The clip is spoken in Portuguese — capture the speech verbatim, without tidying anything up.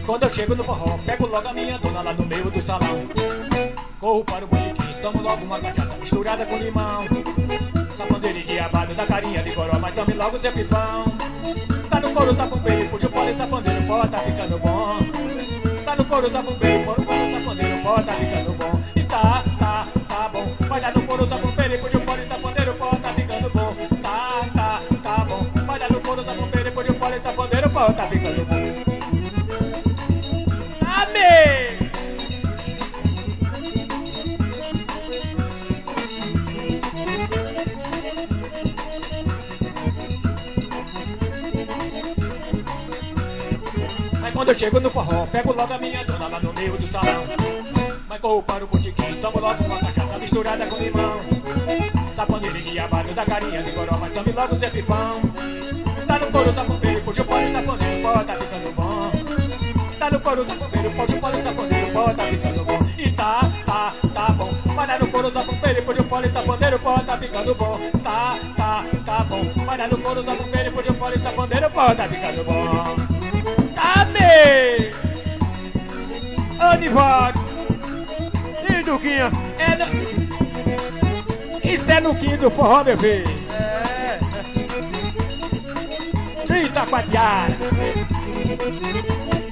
Quando eu chego no forró, pego logo a minha dona lá no meio do salão. Corro para o botequim, tomo logo uma cachaça misturada com limão. Safandeiro e diabado da carinha de goró, mas tome logo seu pipão. Tá no couro, safumbeiro, puxa o pole e safandeiro, pó, tá ficando bom. Tá no couro, safumbeiro, puxa o pole e safandeiro, pó, tá ficando bom. E tá, tá, tá bom. Vai lá no couro, safumbeiro, puxa o pole e safandeiro, pó, tá ficando bom. Tá, tá, tá bom. Vai lá no couro, safumbeiro, puxa o pole e safandeiro, pó, tá ficando bom. Amém! Mas quando eu chego no forró, pego logo a minha dona lá no meio do salão. Mas corro para o botequim, tomo logo uma cachaça misturada com limão. Sapaneiro e diabado da carinha de goró, mas tome logo seu pipão. Tá no couro, sapaneiro, puxa o pole, sapaneiro, pó, tá ficando bom. Tá no couro, sapaneiro, puxa o pole, sapaneiro, pó, tá ficando bom. E tá, tá, tá bom. Vai lá no couro, sapaneiro, puxa o pole, sapaneiro, pó, tá ficando bom. Tá, tá, tá bom. Vai lá no couro, sapaneiro, puxa o pole, sapaneiro, pó, tá ficando bom. Amém! Ô, Nivaldo! E Duquinha? É no... Isso é no quinto do forró, meu filho! É! Eita, Itacoatiara!